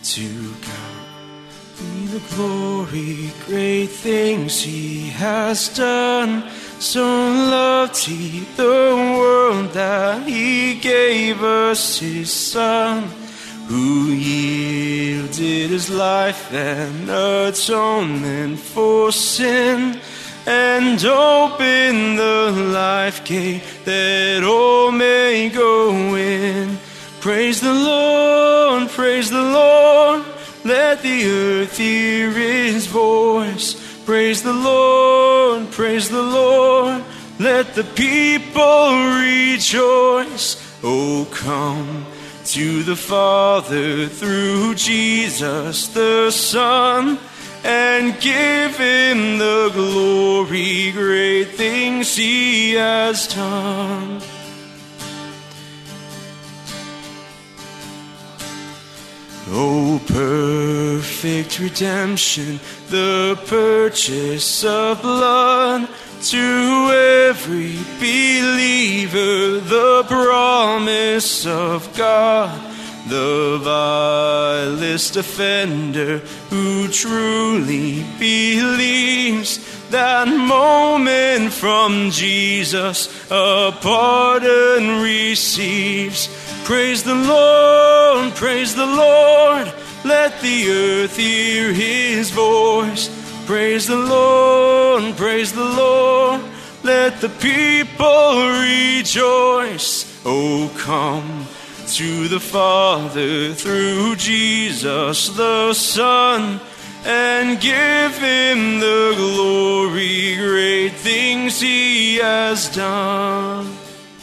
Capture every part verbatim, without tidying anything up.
To God be the glory, great things he has done. So loved he the world that he gave us his Son, who yielded his life an atonement for sin, and opened the life gate that all may go in. Praise the Lord, praise the Lord, let the earth hear his voice. Praise the Lord, praise the Lord, let the people rejoice. Oh, come to the Father through Jesus the Son, and give him the glory, great things he has done. Oh, perfect redemption, the purchase of blood, to every believer the promise of God. The vilest offender who truly believes, that moment from Jesus a pardon receives. Praise the Lord, praise the Lord, let the earth hear his voice. Praise the Lord, praise the Lord, let the people rejoice. Oh, come to the Father through Jesus the Son, and give him the glory, great things he has done.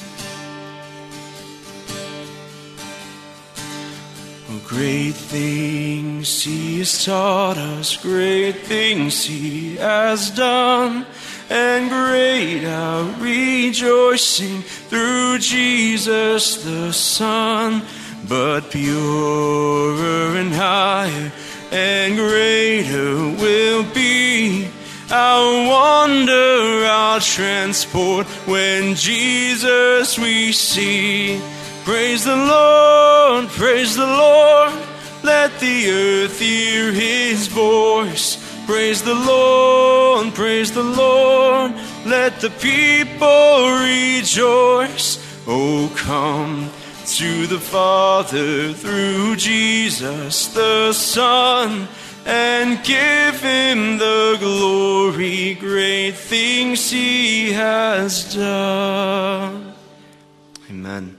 Great things he has taught us, great things he has done, and great our rejoicing through Jesus the Son. But purer and higher and greater will be our wonder, our transport, when Jesus we see. Praise the Lord, praise the Lord, let the earth hear his voice. Praise the Lord, praise the Lord, let the people rejoice. Oh, come to the Father through Jesus the Son, and give him the glory, great things he has done. Amen.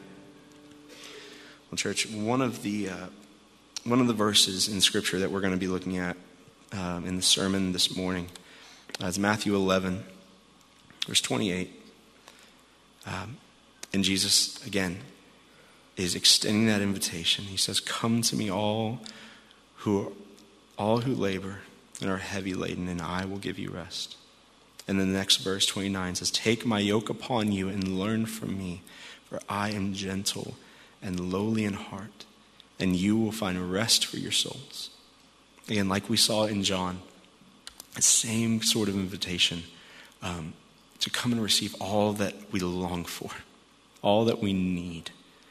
Well, church, one of the uh, one of the verses in Scripture that we're going to be looking at um, in the sermon this morning uh, is Matthew eleven, verse twenty-eight. Um, and Jesus, again, is extending that invitation. He says, "Come to me, all who are, all who labor and are heavy laden, and I will give you rest." And then the next verse, twenty-nine, says, "Take my yoke upon you and learn from me, for I am gentle and lowly in heart, and you will find rest for your souls." Again, like we saw in John, the same sort of invitation um, to come and receive all that we long for, all that we need.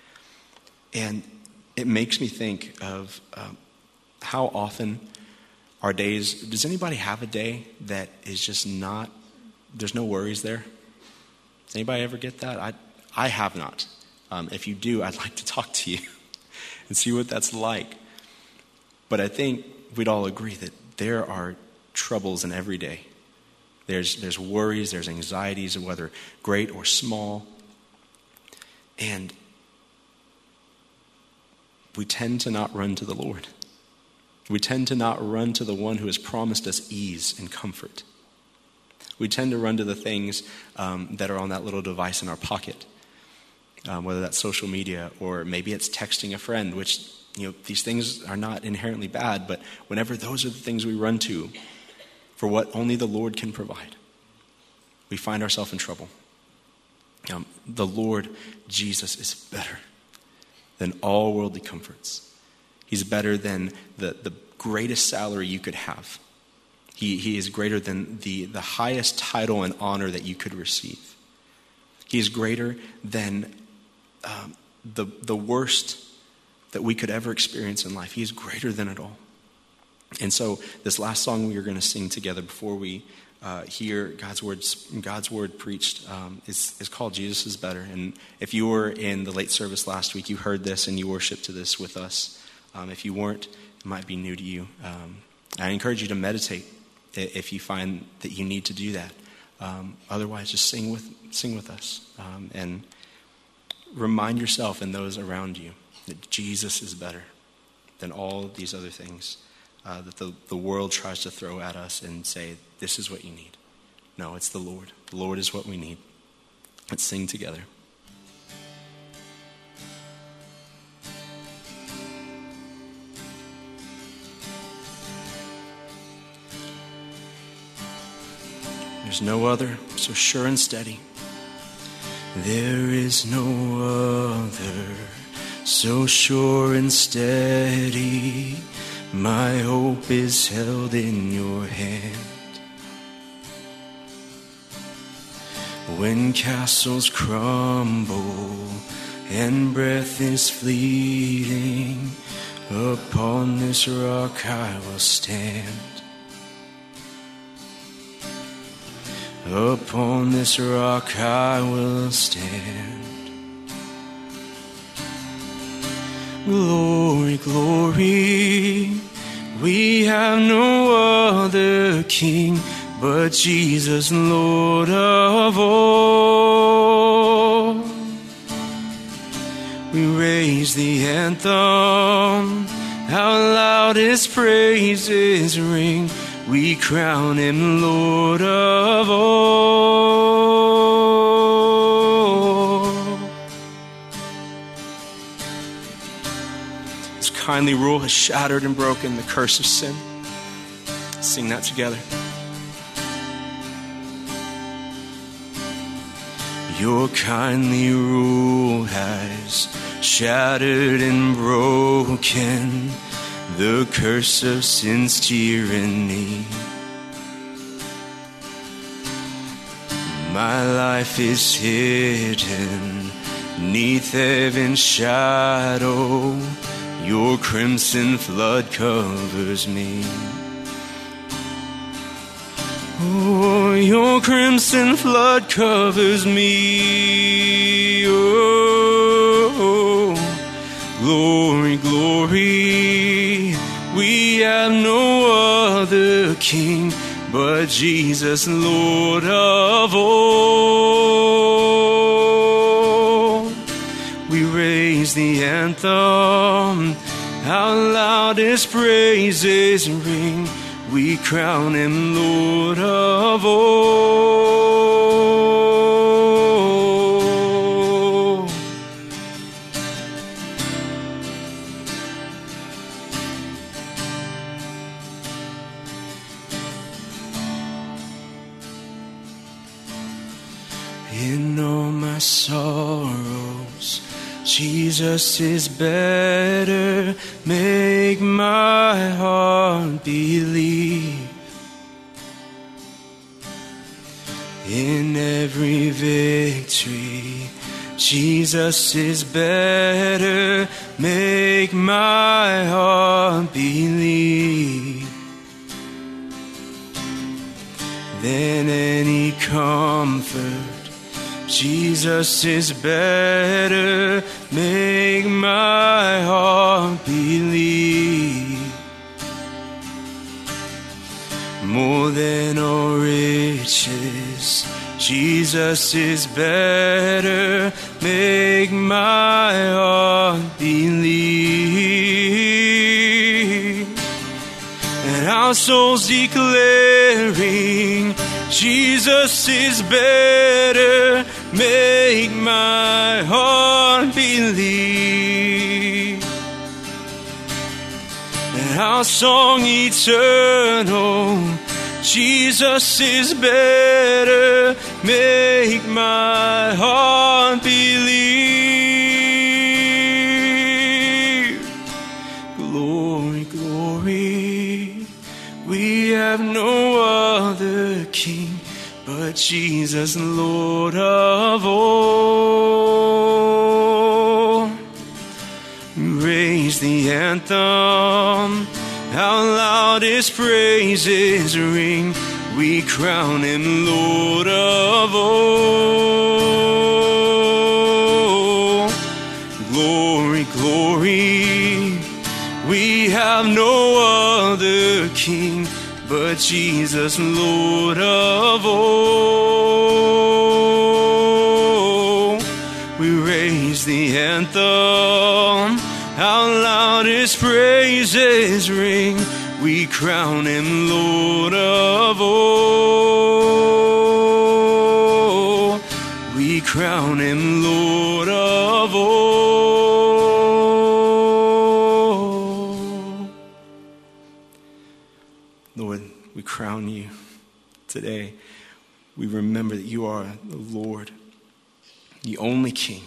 And it makes me think of um, how often our days, does anybody have a day that is just not, there's no worries there? Does anybody ever get that? I I have not. Um, if you do, I'd like to talk to you and see what that's like. But I think we'd all agree that there are troubles in every day. There's there's worries, there's anxieties, whether great or small. And we tend to not run to the Lord. We tend to not run to the one who has promised us ease and comfort. We tend to run to the things um, that are on that little device in our pocket. Um, whether that's social media or maybe it's texting a friend, which, you know, these things are not inherently bad, but whenever those are the things we run to for what only the Lord can provide, we find ourselves in trouble. Um, the Lord Jesus is better than all worldly comforts. He's better than the, the greatest salary you could have. He, he is greater than the, the highest title and honor that you could receive. He is greater than Um, the the worst that we could ever experience in life. He is greater than it all. And so this last song we are going to sing together before we uh, hear God's word, God's word preached um, is, is called Jesus is Better. And if you were in the late service last week, you heard this and you worshiped to this with us. Um, if you weren't, it might be new to you. Um, I encourage you to meditate if you find that you need to do that. Um, otherwise, just sing with sing with us um, and remind yourself and those around you that Jesus is better than all these other things uh, that the, the world tries to throw at us and say, this is what you need. No, it's the Lord. The Lord is what we need. Let's sing together. There's no other so sure and steady. There is no other so sure and steady. My hope is held in your hand. When castles crumble and breath is fleeting, upon this rock I will stand. Upon this rock I will stand. Glory, glory, we have no other King but Jesus, Lord of all. We raise the anthem, our loudest praises ring. We crown him Lord of all. His kindly rule has shattered and broken the curse of sin. Let's sing that together. Your kindly rule has shattered and broken the curse of sin's tyranny. My life is hidden neath heaven's shadow. Your crimson flood covers me. Oh, your crimson flood covers me. Oh, glory, glory. We have no other King but Jesus, Lord of all. We raise the anthem, our loudest praises ring. We crown him Lord of all. In all my sorrows, Jesus is better. Make my heart believe. In every victory, Jesus is better. Make my heart believe. Than any comfort, Jesus is better. Make my heart believe. More than all riches, Jesus is better. Make my heart believe. And our souls declaring, Jesus is better. Make my heart believe. And our song eternal, Jesus is better. Make my heart believe. Glory, glory, we have no other King but Jesus, Lord of all. raise the anthem. Our loudest praises ring. We crown him Lord of all. Glory, glory. We have no other King but Jesus, Lord of all. We raise the anthem. Our loudest praises ring. We crown him Lord of all. We crown him Lord of all. Lord, we crown you today. We remember that you are the Lord, the only King.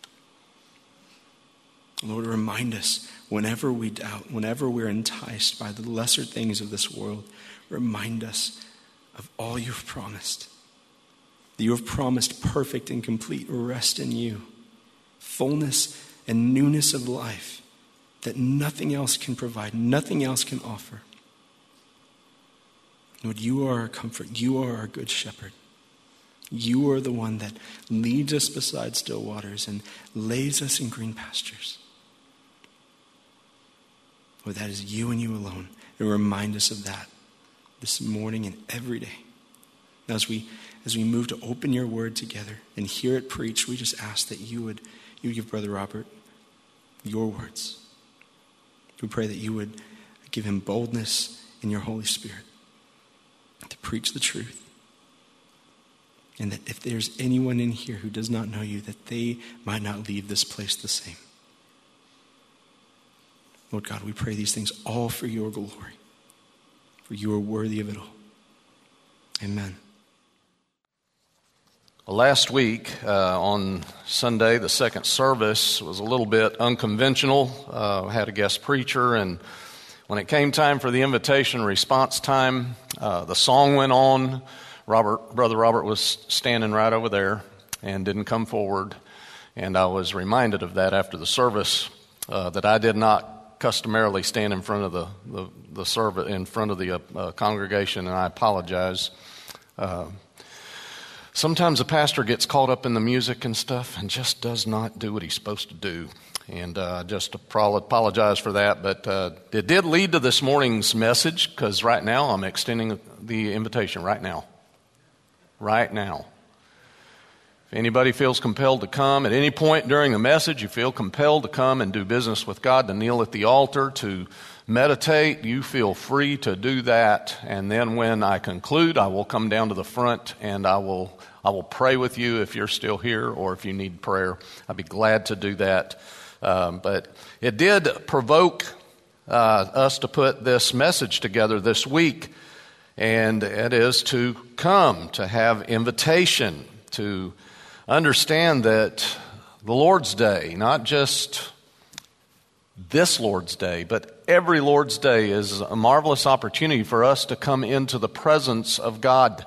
Lord, remind us whenever we doubt, whenever we're enticed by the lesser things of this world, remind us of all you've promised. That you have promised perfect and complete rest in you, fullness and newness of life that nothing else can provide, nothing else can offer. Lord, you are our comfort. You are our good shepherd. You are the one that leads us beside still waters and lays us in green pastures. Lord, that is you and you alone. And remind us of that this morning and every day. Now, as we as we move to open your word together and hear it preached, we just ask that you would you would give Brother Robert your words. We pray that you would give him boldness in your Holy Spirit to preach the truth. And that if there's anyone in here who does not know you, that they might not leave this place the same. Lord God, we pray these things all for your glory, for you are worthy of it all. Amen. Well, last week uh, on Sunday, the second service was a little bit unconventional. Uh, I had a guest preacher, and when it came time for the invitation response time, uh, the song went on. Robert, Brother Robert was standing right over there and didn't come forward, and I was reminded of that after the service, uh, that I did not customarily stand in front of the the, the service, in front of the uh, congregation, and I apologize. Uh, sometimes a pastor gets caught up in the music and stuff and just does not do what he's supposed to do, and uh, just apologize for that. But uh, it did lead to this morning's message, because right now I'm extending the invitation right now. Right now. If anybody feels compelled to come at any point during the message, you feel compelled to come and do business with God, to kneel at the altar, to meditate, you feel free to do that. And then when I conclude, I will come down to the front and I will I will pray with you if you're still here, or if you need prayer. I'd be glad to do that. Um, but it did provoke uh, us to put this message together this week, and it is to come, to have invitation, to understand that the Lord's Day, not just this Lord's Day, but every Lord's Day is a marvelous opportunity for us to come into the presence of God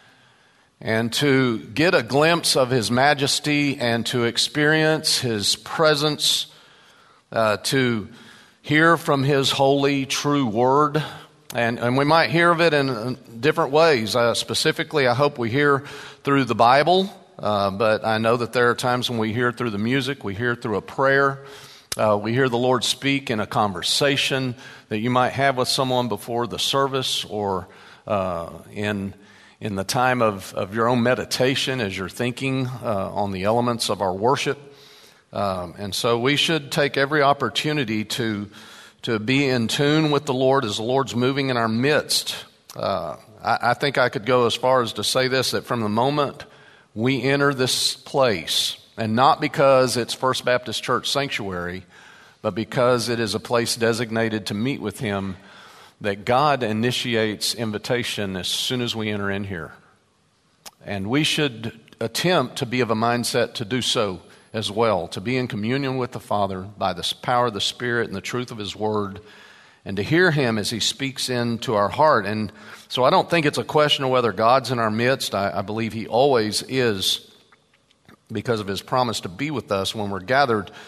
and to get a glimpse of His majesty and to experience His presence, uh, to hear from His holy, true Word. And, and we might hear of it in different ways. Uh, specifically, I hope we hear through the Bible. Uh, but I know that there are times when we hear through the music, we hear through a prayer, uh, we hear the Lord speak in a conversation that you might have with someone before the service, or uh, in in the time of, of your own meditation as you're thinking uh, on the elements of our worship. Um, and so we should take every opportunity to to be in tune with the Lord as the Lord's moving in our midst. Uh, I, I think I could go as far as to say this, that from the moment we enter this place, and not because it's First Baptist Church Sanctuary, but because it is a place designated to meet with Him, that God initiates invitation as soon as we enter in here. And we should attempt to be of a mindset to do so as well, to be in communion with the Father by the power of the Spirit and the truth of His Word, and to hear Him as He speaks into our heart. And so I don't think it's a question of whether God's in our midst. I, I believe He always is, because of His promise to be with us when we're gathered.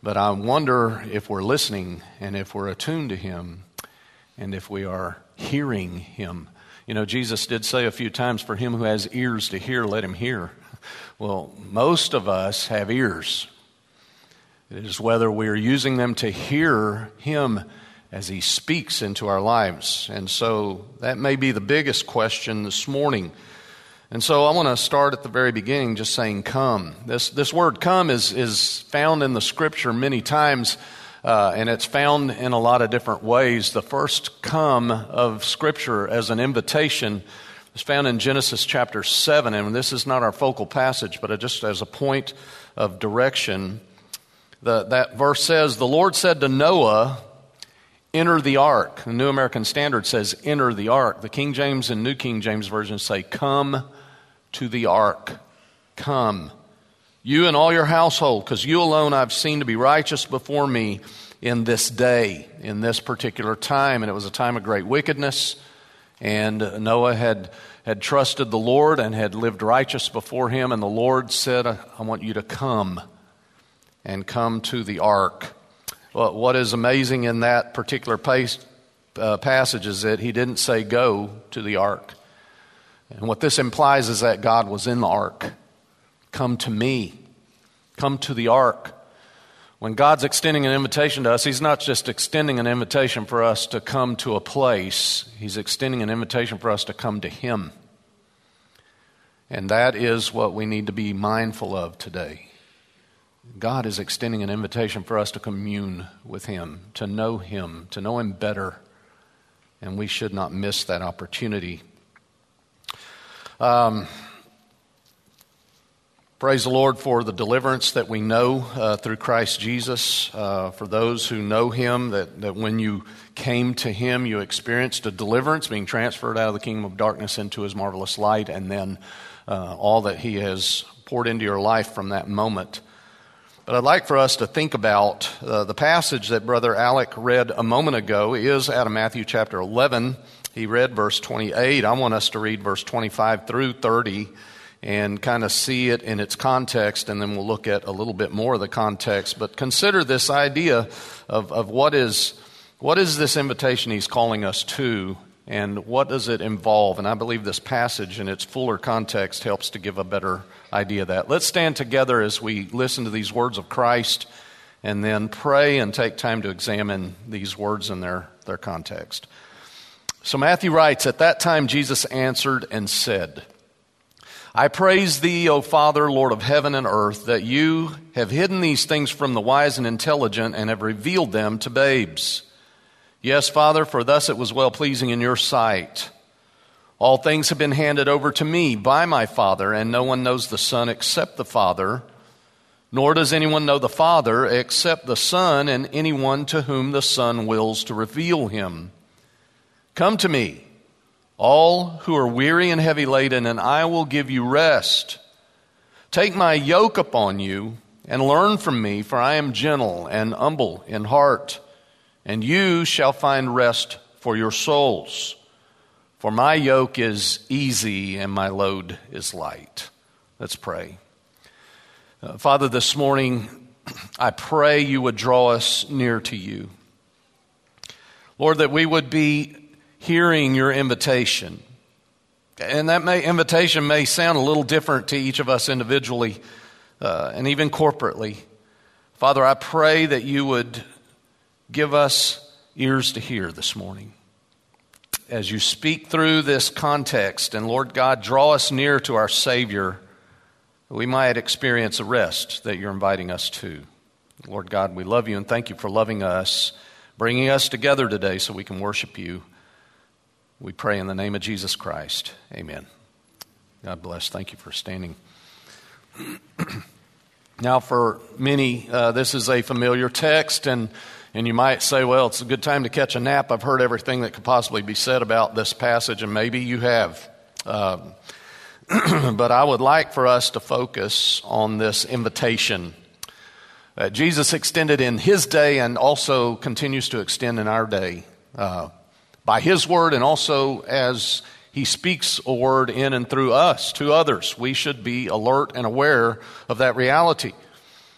But I wonder if we're listening and if we're attuned to him and if we are hearing him. You know, Jesus did say a few times, for him who has ears to hear, let him hear. Well, most of us have ears. It is whether we're using them to hear him as he speaks into our lives. And so that may be the biggest question this morning. And so I want to start at the very beginning just saying come. This this word come is, is found in the scripture many times, uh, and it's found in a lot of different ways. The first come of scripture as an invitation is found in Genesis chapter seven, and this is not our focal passage, but just as a point of direction. The, that verse says, the Lord said to Noah, enter the ark. The New American Standard says, enter the ark. The King James and New King James versions say, come to the ark. Come, you and all your household, because you alone I've seen to be righteous before me in this day, in this particular time. And it was a time of great wickedness. And Noah had, had trusted the Lord and had lived righteous before him. And the Lord said, I want you to come and come to the ark. Well, what is amazing in that particular pace, uh, passage is that he didn't say go to the ark. And what this implies is that God was in the ark. Come to me. Come to the ark. When God's extending an invitation to us, he's not just extending an invitation for us to come to a place. He's extending an invitation for us to come to him. And that is what we need to be mindful of today. God is extending an invitation for us to commune with him, to know him, to know him better. And we should not miss that opportunity. Um, praise the Lord for the deliverance that we know uh, through Christ Jesus. Uh, for those who know him, that, that when you came to him, you experienced a deliverance, being transferred out of the kingdom of darkness into his marvelous light, and then uh, all that he has poured into your life from that moment. But I'd like for us to think about uh, the passage that Brother Alec read a moment ago is out of Matthew chapter eleven. He read verse twenty-eight. I want us to read verse twenty-five through thirty and kind of see it in its context, and then we'll look at a little bit more of the context. But consider this idea of, of what is what is this invitation he's calling us to, and what does it involve? And I believe this passage in its fuller context helps to give a better idea of that. Let's stand together as we listen to these words of Christ and then pray and take time to examine these words in their, their context. So Matthew writes, at that time Jesus answered and said, I praise thee, O Father, Lord of heaven and earth, that you have hidden these things from the wise and intelligent and have revealed them to babes. Yes, Father, for thus it was well-pleasing in your sight. All things have been handed over to me by my Father, and no one knows the Son except the Father, nor does anyone know the Father except the Son and anyone to whom the Son wills to reveal him. Come to me, all who are weary and heavy laden, and I will give you rest. Take my yoke upon you and learn from me, for I am gentle and humble in heart, and you shall find rest for your souls. For my yoke is easy and my load is light. Let's pray. Uh, Father, this morning, I pray you would draw us near to you. Lord, that we would be hearing your invitation. And that may, invitation may sound a little different to each of us individually uh, and even corporately. Father, I pray that you would give us ears to hear this morning. As you speak through this context, and Lord God, draw us near to our Savior, we might experience a rest that you're inviting us to. Lord God, we love you and thank you for loving us, bringing us together today so we can worship you. We pray in the name of Jesus Christ. Amen. God bless. Thank you for standing. Now, for many, uh, this is a familiar text, and And you might say, well, it's a good time to catch a nap. I've heard everything that could possibly be said about this passage, and maybe you have. Um, but I would like for us to focus on this invitation that Jesus extended in his day and also continues to extend in our day uh, by his word, and also as he speaks a word in and through us to others. We should be alert and aware of that reality.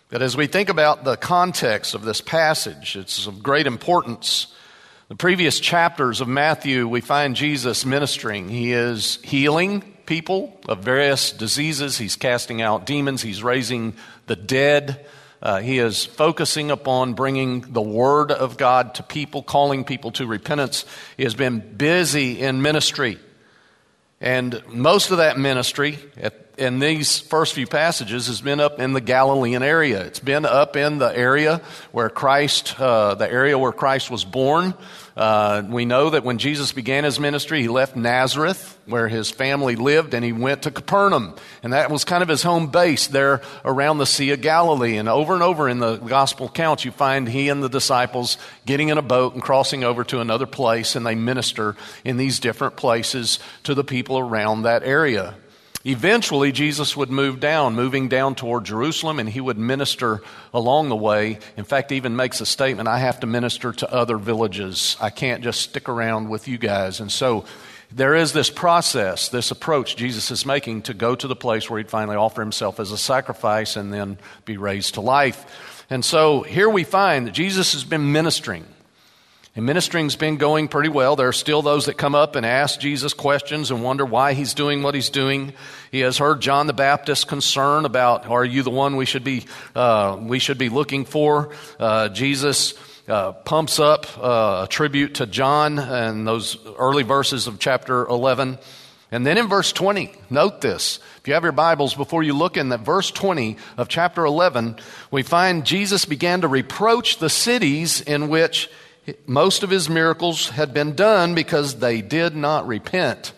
But as we think about the context of this passage, it's of great importance. The previous chapters of Matthew, we find Jesus ministering. He is healing people of various diseases. He's casting out demons. He's raising the dead. Uh, he is focusing upon bringing the Word of God to people, calling people to repentance. He has been busy in ministry. And most of that ministry at, in these first few passages has been up in the Galilean area. It's been up in the area where Christ, uh, the area where Christ was born. Uh, we know that when Jesus began his ministry, he left Nazareth, where his family lived, and he went to Capernaum. And that was kind of his home base there around the Sea of Galilee. And over and over in the gospel accounts, you find he and the disciples getting in a boat and crossing over to another place, and they minister in these different places to the people around that area. Eventually, Jesus would move down, moving down toward Jerusalem, and he would minister along the way. In fact, he even makes a statement, I have to minister to other villages. I can't just stick around with you guys. And so there is this process, this approach Jesus is making to go to the place where he'd finally offer himself as a sacrifice and then be raised to life. And so here we find that Jesus has been ministering. And ministering's been going pretty well. There are still those that come up and ask Jesus questions and wonder why he's doing what he's doing. He has heard John the Baptist's concern about, are you the one we should be uh, we should be looking for? Uh, Jesus uh, pumps up uh, a tribute to John in those early verses of chapter eleven. And then in verse twenty, note this. If you have your Bibles, before you look in that verse twenty of chapter eleven, we find Jesus began to reproach the cities in which most of his miracles had been done because they did not repent.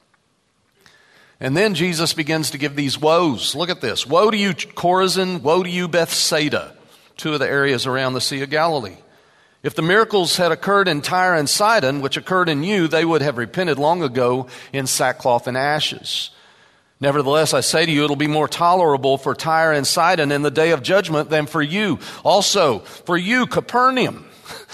And then Jesus begins to give these woes. Look at this. Woe to you, Chorazin. Woe to you, Bethsaida. Two of the areas around the Sea of Galilee. If the miracles had occurred in Tyre and Sidon, which occurred in you, they would have repented long ago in sackcloth and ashes. Nevertheless, I say to you, it'll be more tolerable for Tyre and Sidon in the day of judgment than for you. Also, for you, Capernaum,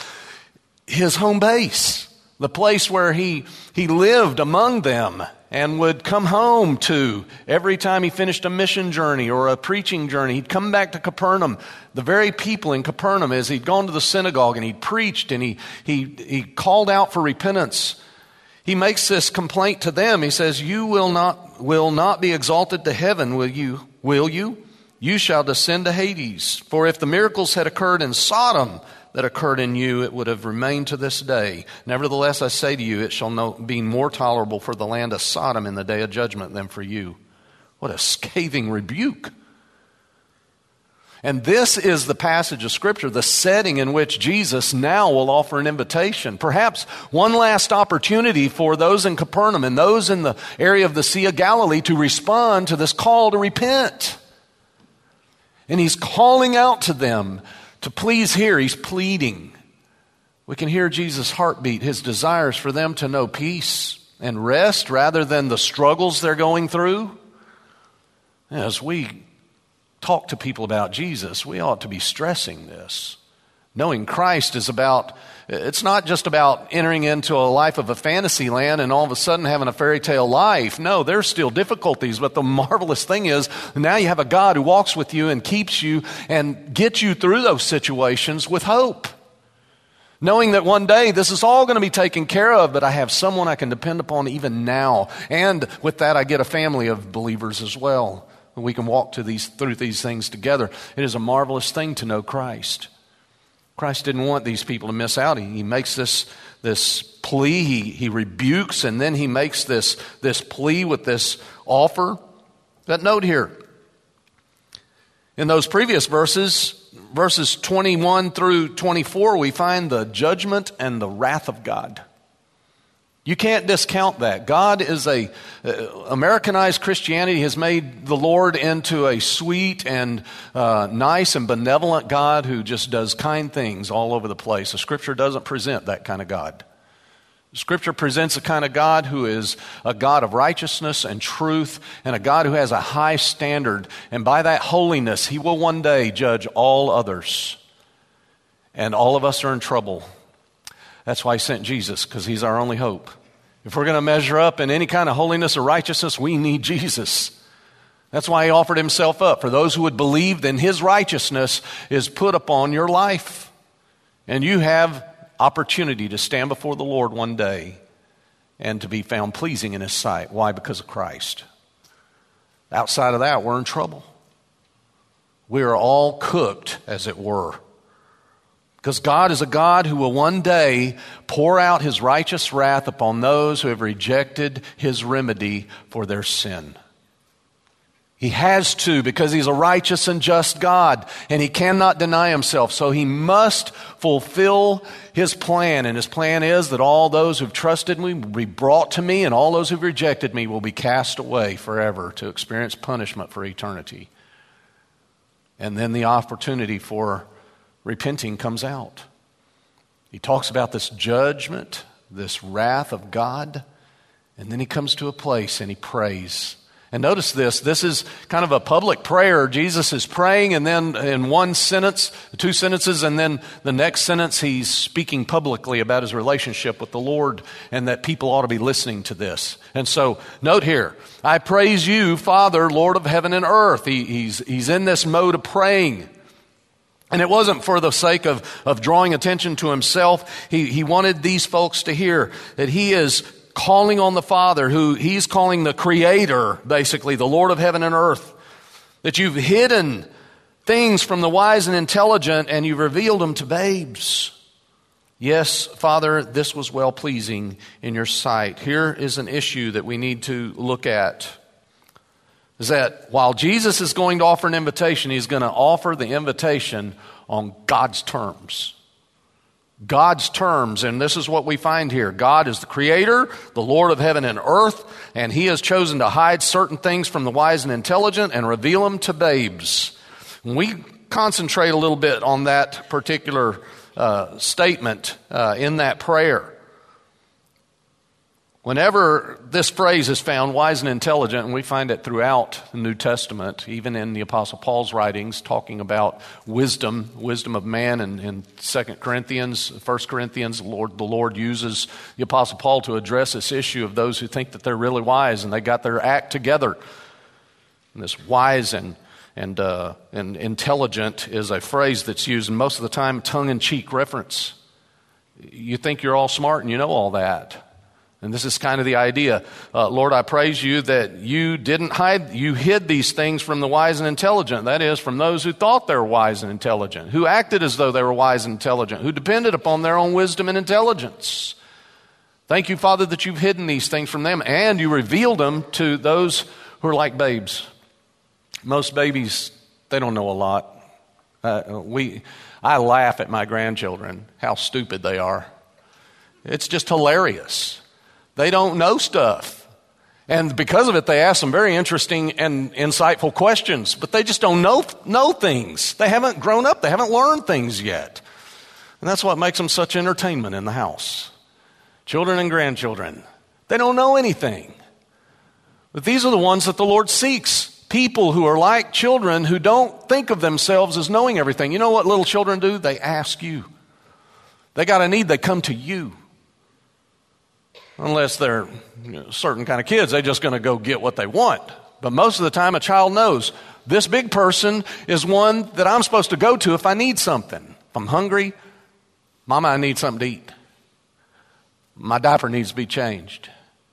his home base, the place where he, he lived among them and would come home to every time he finished a mission journey or a preaching journey. He'd come back to Capernaum. The very people in Capernaum, as he'd gone to the synagogue and he'd preached and he, he, he called out for repentance, he makes this complaint to them. He says, you will not, will not be exalted to heaven, will you? Will you? You shall descend to Hades. For if the miracles had occurred in Sodom that occurred in you, it would have remained to this day. Nevertheless, I say to you, it shall no, be more tolerable for the land of Sodom in the day of judgment than for you. What a scathing rebuke. And this is the passage of Scripture, the setting in which Jesus now will offer an invitation. Perhaps one last opportunity for those in Capernaum and those in the area of the Sea of Galilee to respond to this call to repent. And he's calling out to them to please hear. He's pleading. We can hear Jesus' heartbeat, his desires for them to know peace and rest rather than the struggles they're going through. As we talk to people about Jesus, we ought to be stressing this. Knowing Christ is about, it's not just about entering into a life of a fantasy land and all of a sudden having a fairy tale life. No, there's still difficulties, but the marvelous thing is now you have a God who walks with you and keeps you and gets you through those situations with hope. Knowing that one day this is all going to be taken care of, but I have someone I can depend upon even now. And with that, I get a family of believers as well. We can walk to these through these things together. It is a marvelous thing to know Christ. Christ didn't want these people to miss out. He, he makes this, this plea. He, he rebukes, and then he makes this, this plea with this offer. But note here, in those previous verses, verses twenty-one through twenty-four, we find the judgment and the wrath of God. You can't discount that. God is a, uh, Americanized Christianity has made the Lord into a sweet and uh, nice and benevolent God who just does kind things all over the place. The Scripture doesn't present that kind of God. The Scripture presents a kind of God who is a God of righteousness and truth and a God who has a high standard. And by that holiness, He will one day judge all others. And all of us are in trouble. That's why He sent Jesus, because He's our only hope. If we're going to measure up in any kind of holiness or righteousness, we need Jesus. That's why he offered himself up. For those who would believe, then his righteousness is put upon your life. And you have opportunity to stand before the Lord one day and to be found pleasing in his sight. Why? Because of Christ. Outside of that, we're in trouble. We are all cooked, as it were. Because God is a God who will one day pour out his righteous wrath upon those who have rejected his remedy for their sin. He has to, because he's a righteous and just God, and he cannot deny himself. So he must fulfill his plan. And his plan is that all those who've trusted me will be brought to me, and all those who've rejected me will be cast away forever to experience punishment for eternity. And then the opportunity for repenting comes out. He talks about this judgment, this wrath of God, and then he comes to a place and he prays. And notice this, this is kind of a public prayer. Jesus is praying, and then in one sentence, two sentences, and then the next sentence, he's speaking publicly about his relationship with the Lord and that people ought to be listening to this. And so, note here, I praise you, Father, Lord of heaven and earth. He, he's, he's in this mode of praying. And it wasn't for the sake of, of drawing attention to himself. He, he wanted these folks to hear that he is calling on the Father, who he's calling the Creator, basically, the Lord of heaven and earth, that you've hidden things from the wise and intelligent and you've revealed them to babes. Yes, Father, this was well-pleasing in your sight. Here is an issue that we need to look at, is that while Jesus is going to offer an invitation, he's going to offer the invitation on God's terms. God's terms, and this is what we find here. God is the Creator, the Lord of heaven and earth, and he has chosen to hide certain things from the wise and intelligent and reveal them to babes. When we concentrate a little bit on that particular uh, statement uh, in that prayer, whenever this phrase is found, wise and intelligent, and we find it throughout the New Testament, even in the Apostle Paul's writings, talking about wisdom, wisdom of man, and in Second Corinthians, First Corinthians, the Lord, the Lord uses the Apostle Paul to address this issue of those who think that they're really wise and they got their act together. And this wise and and uh, and intelligent is a phrase that's used, and most of the time, tongue-in-cheek reference. You think you're all smart and you know all that. And this is kind of the idea. Uh, Lord, I praise you that you didn't hide, you hid these things from the wise and intelligent. That is, from those who thought they were wise and intelligent, who acted as though they were wise and intelligent, who depended upon their own wisdom and intelligence. Thank you, Father, that you've hidden these things from them and you revealed them to those who are like babes. Most babies, they don't know a lot. Uh, we, I laugh at my grandchildren, how stupid they are. It's just hilarious. They don't know stuff. And because of it, they ask some very interesting and insightful questions, but they just don't know, know things. They haven't grown up. They haven't learned things yet. And that's what makes them such entertainment in the house. Children and grandchildren, they don't know anything. But these are the ones that the Lord seeks. People who are like children who don't think of themselves as knowing everything. You know what little children do? They ask you. They got a need, they come to you. Unless they're you know, certain kind of kids, they're just going to go get what they want. But most of the time, a child knows this big person is one that I'm supposed to go to if I need something. If I'm hungry, Mama, I need something to eat. My diaper needs to be changed.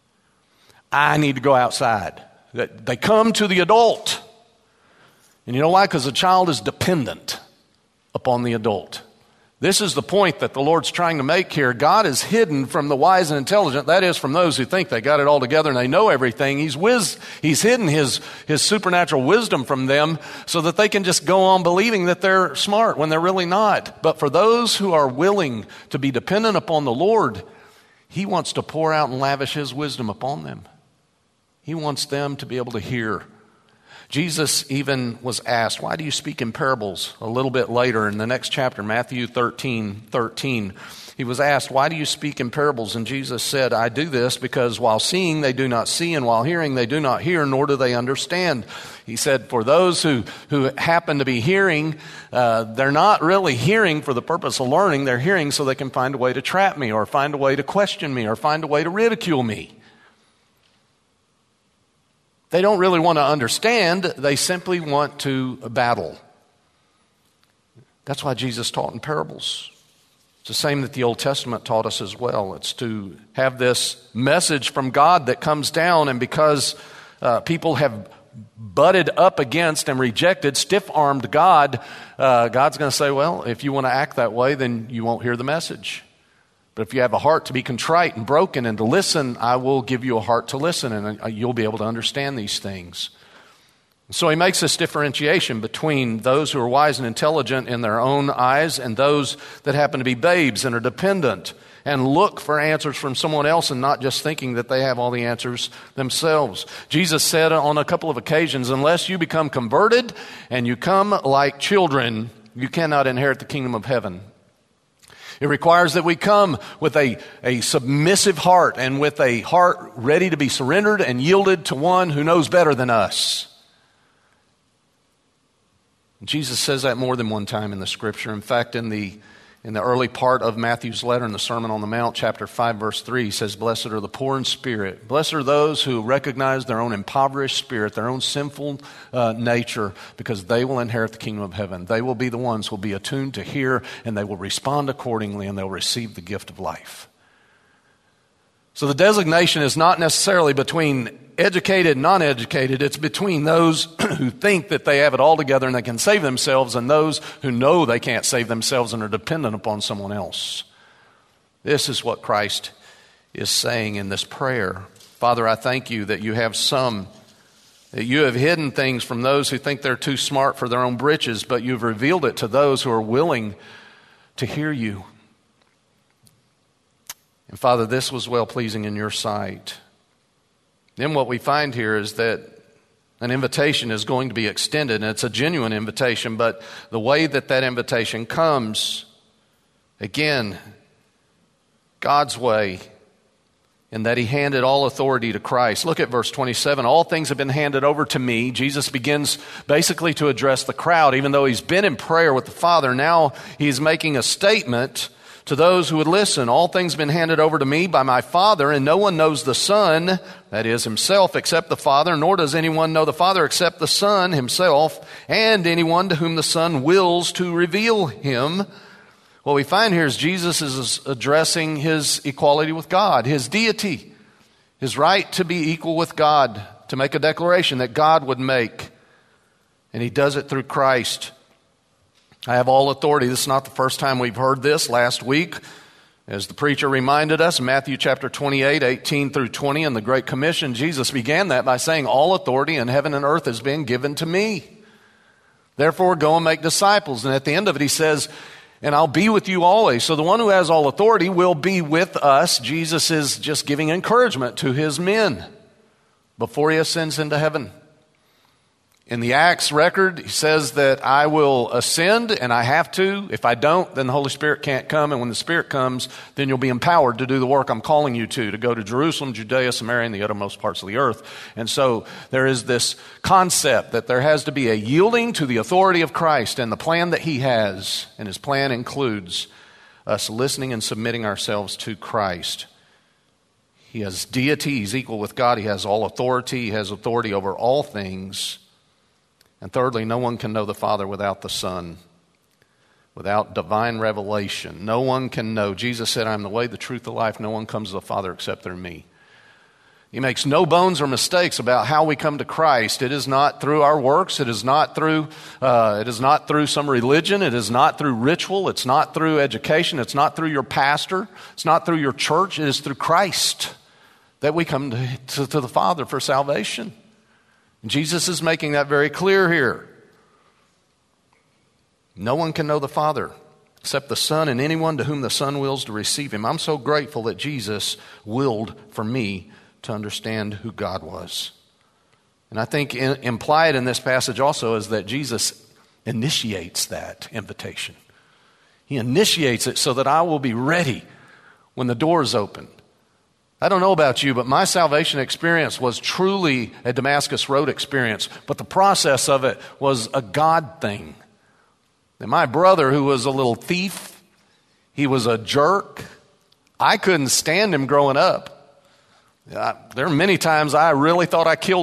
I need to go outside. They come to the adult. And you know why? Because the child is dependent upon the adult. This is the point that the Lord's trying to make here. God is hidden from the wise and intelligent. That is, from those who think they got it all together and they know everything. He's wiz- He's hidden his, his supernatural wisdom from them so that they can just go on believing that they're smart when they're really not. But for those who are willing to be dependent upon the Lord, he wants to pour out and lavish his wisdom upon them. He wants them to be able to hear. Jesus even was asked, why do you speak in parables? A little bit later in the next chapter, Matthew thirteen thirteen, he was asked, why do you speak in parables? And Jesus said, I do this because while seeing they do not see, and while hearing they do not hear, nor do they understand. He said, for those who, who happen to be hearing, uh, they're not really hearing for the purpose of learning. They're hearing so they can find a way to trap me, or find a way to question me, or find a way to ridicule me. They don't really want to understand. They simply want to battle. That's why Jesus taught in parables. It's the same that the Old Testament taught us as well. It's to have this message from God that comes down, and because uh, people have butted up against and rejected, stiff-armed God, uh, God's going to say, well, if you want to act that way, then you won't hear the message. But if you have a heart to be contrite and broken and to listen, I will give you a heart to listen, and you'll be able to understand these things. So he makes this differentiation between those who are wise and intelligent in their own eyes and those that happen to be babes and are dependent and look for answers from someone else and not just thinking that they have all the answers themselves. Jesus said on a couple of occasions, unless you become converted and you come like children, you cannot inherit the kingdom of heaven. It requires that we come with a, a submissive heart and with a heart ready to be surrendered and yielded to one who knows better than us. Jesus says that more than one time in the Scripture. In fact, in the in the early part of Matthew's letter, in the Sermon on the Mount, chapter five, verse three, he says, "Blessed are the poor in spirit. Blessed are those who recognize their own impoverished spirit, their own sinful uh, nature, because they will inherit the kingdom of heaven." They will be the ones who will be attuned to hear, and they will respond accordingly, and they'll receive the gift of life. So the designation is not necessarily between educated and non-educated. It's between those who think that they have it all together and they can save themselves and those who know they can't save themselves and are dependent upon someone else. This is what Christ is saying in this prayer. Father, I thank you that you have some, that you have hidden things from those who think they're too smart for their own britches, but you've revealed it to those who are willing to hear you. And Father, this was well-pleasing in your sight. Then what we find here is that an invitation is going to be extended, and it's a genuine invitation, but the way that that invitation comes, again, God's way, in that he handed all authority to Christ. Look at verse twenty-seven. All things have been handed over to me. Jesus begins basically to address the crowd. Even though he's been in prayer with the Father, now he's making a statement to those who would listen. All things have been handed over to me by my Father, and no one knows the Son, that is himself, except the Father, nor does anyone know the Father except the Son himself, and anyone to whom the Son wills to reveal him. What we find here is Jesus is addressing his equality with God, his deity, his right to be equal with God, to make a declaration that God would make. And he does it through Christ. I have all authority. This is not the first time we've heard this. Last week, as the preacher reminded us, in Matthew chapter twenty-eight, eighteen through twenty, in the Great Commission, Jesus began that by saying, all authority in heaven and earth has been given to me. Therefore, go and make disciples. And at the end of it, he says, and I'll be with you always. So the one who has all authority will be with us. Jesus is just giving encouragement to his men before he ascends into heaven. In the Acts record, he says that I will ascend, and I have to. If I don't, then the Holy Spirit can't come. And when the Spirit comes, then you'll be empowered to do the work I'm calling you to, to go to Jerusalem, Judea, Samaria, and the uttermost parts of the earth. And so there is this concept that there has to be a yielding to the authority of Christ and the plan that he has. And his plan includes us listening and submitting ourselves to Christ. He has deity. He's equal with God. He has all authority. He has authority over all things. And thirdly, no one can know the Father without the Son, without divine revelation. No one can know. Jesus said, I am the way, the truth, the life. No one comes to the Father except through me. He makes no bones or mistakes about how we come to Christ. It is not through our works. It is not through, uh, it is not through some religion. It is not through ritual. It's not through education. It's not through your pastor. It's not through your church. It is through Christ that we come to, to, to the Father for salvation. Jesus is making that very clear here. No one can know the Father except the Son and anyone to whom the Son wills to receive him. I'm so grateful that Jesus willed for me to understand who God was. And I think in, implied in this passage also is that Jesus initiates that invitation. He initiates it so that I will be ready when the door is open. I don't know about you, but my salvation experience was truly a Damascus Road experience, but the process of it was a God thing. And my brother, who was a little thief, he was a jerk. I couldn't stand him growing up. I, there are many times I really thought I killed him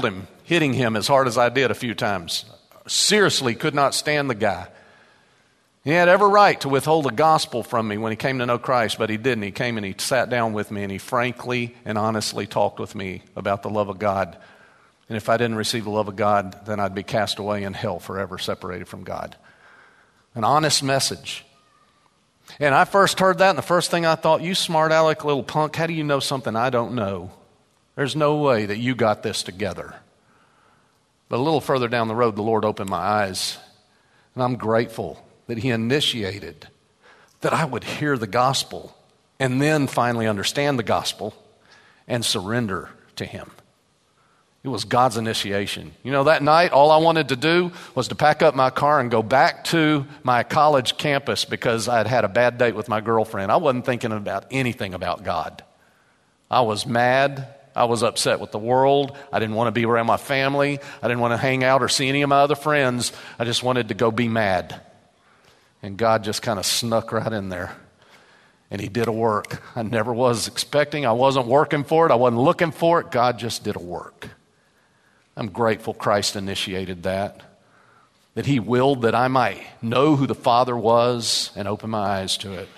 hitting him as hard as I did a few times. Seriously could not stand the guy. He had every right to withhold the gospel from me when he came to know Christ, but he didn't. He came and he sat down with me and he frankly and honestly talked with me about the love of God. And if I didn't receive the love of God, then I'd be cast away in hell forever, separated from God. An honest message. And I first heard that, and the first thing I thought, you smart aleck little punk, how do you know something I don't know? There's no way that you got this together. But a little further down the road, the Lord opened my eyes, and I'm grateful that he initiated that I would hear the gospel and then finally understand the gospel and surrender to him. It was God's initiation. You know, that night, all I wanted to do was to pack up my car and go back to my college campus because I had had a bad date with my girlfriend. I wasn't thinking about anything about God. I was mad. I was upset with the world. I didn't want to be around my family. I didn't want to hang out or see any of my other friends. I just wanted to go be mad. And God just kind of snuck right in there. And he did a work I never was expecting. I wasn't working for it. I wasn't looking for it. God just did a work. I'm grateful Christ initiated that. That he willed that I might know who the Father was and open my eyes to it.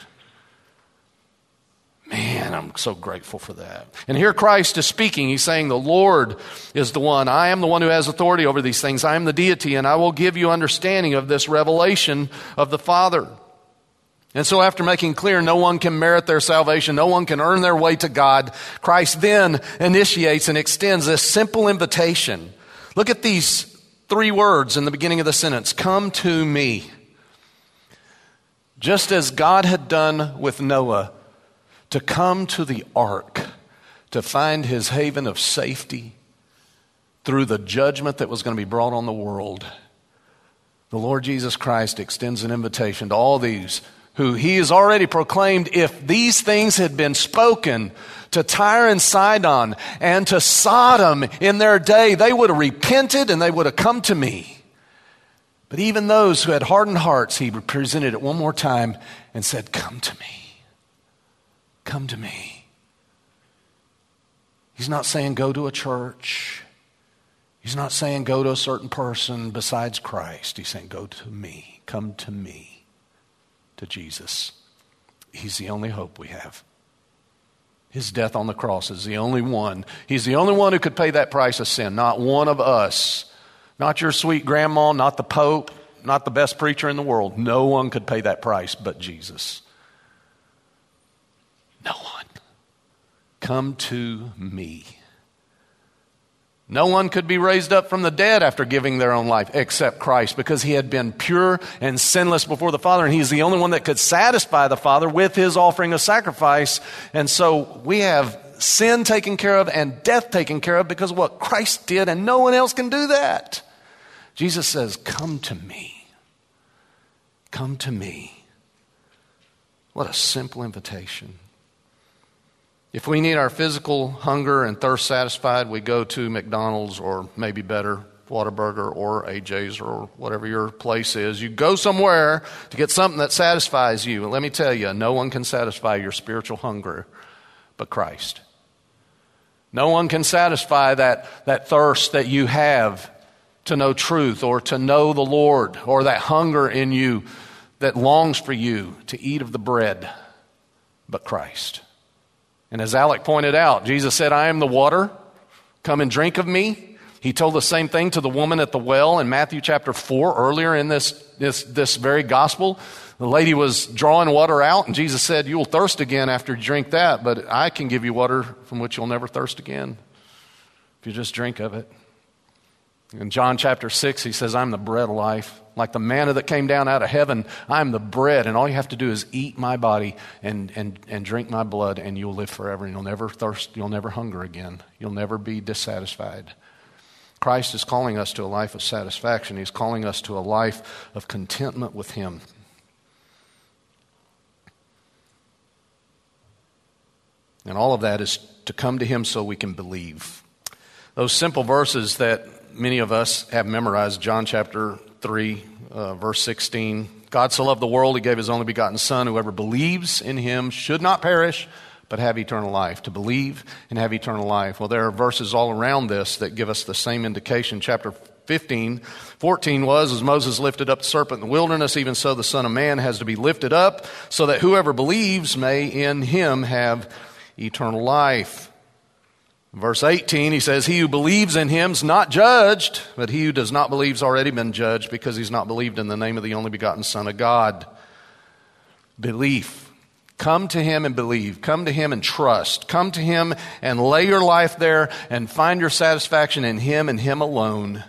Man, I'm so grateful for that. And here Christ is speaking. He's saying, the Lord is the one. I am the one who has authority over these things. I am the deity, and I will give you understanding of this revelation of the Father. And so after making clear no one can merit their salvation, no one can earn their way to God, Christ then initiates and extends this simple invitation. Look at these three words in the beginning of the sentence. Come to me. Just as God had done with Noah, to come to the ark, to find his haven of safety through the judgment that was going to be brought on the world. The Lord Jesus Christ extends an invitation to all these who he has already proclaimed, if these things had been spoken to Tyre and Sidon and to Sodom in their day, they would have repented and they would have come to me. But even those who had hardened hearts, he presented it one more time and said, come to me. Come to me. He's not saying go to a church. He's not saying go to a certain person besides Christ. He's saying go to me. Come to me. To Jesus. He's the only hope we have. His death on the cross is the only one. He's the only one who could pay that price of sin. Not one of us. Not your sweet grandma, not the Pope, not the best preacher in the world. No one could pay that price but Jesus. No one. Come to me. No one could be raised up from the dead after giving their own life except Christ, because he had been pure and sinless before the Father, and he's the only one that could satisfy the Father with his offering of sacrifice. And so we have sin taken care of and death taken care of because of what Christ did, and no one else can do that. Jesus says, come to me. Come to me. What a simple invitation. If we need our physical hunger and thirst satisfied, we go to McDonald's or maybe better, Whataburger or A J's or whatever your place is. You go somewhere to get something that satisfies you. And let me tell you, no one can satisfy your spiritual hunger but Christ. No one can satisfy that, that thirst that you have to know truth or to know the Lord, or that hunger in you that longs for you to eat of the bread but Christ. And as Alec pointed out, Jesus said, I am the water. Come and drink of me. He told the same thing to the woman at the well in Matthew chapter four, earlier in this, this, this very gospel. The lady was drawing water out, and Jesus said, you will thirst again after you drink that, but I can give you water from which you'll never thirst again if you just drink of it. In John chapter six, he says, I'm the bread of life. Like the manna that came down out of heaven, I'm the bread, and all you have to do is eat my body and, and, and drink my blood, and you'll live forever, and you'll never thirst, you'll never hunger again. You'll never be dissatisfied. Christ is calling us to a life of satisfaction. He's calling us to a life of contentment with him. And all of that is to come to him so we can believe. Those simple verses that many of us have memorized, John chapter three, uh, verse sixteen. God so loved the world, he gave his only begotten Son. Whoever believes in him should not perish, but have eternal life. To believe and have eternal life. Well, there are verses all around this that give us the same indication. Chapter fifteen, fourteen was, as Moses lifted up the serpent in the wilderness, even so the Son of Man has to be lifted up, so that whoever believes may in him have eternal life. Verse eighteen, he says, he who believes in him is not judged, but he who does not believe has already been judged because he's not believed in the name of the only begotten Son of God. Belief. Come to him and believe. Come to him and trust. Come to him and lay your life there and find your satisfaction in him and him alone.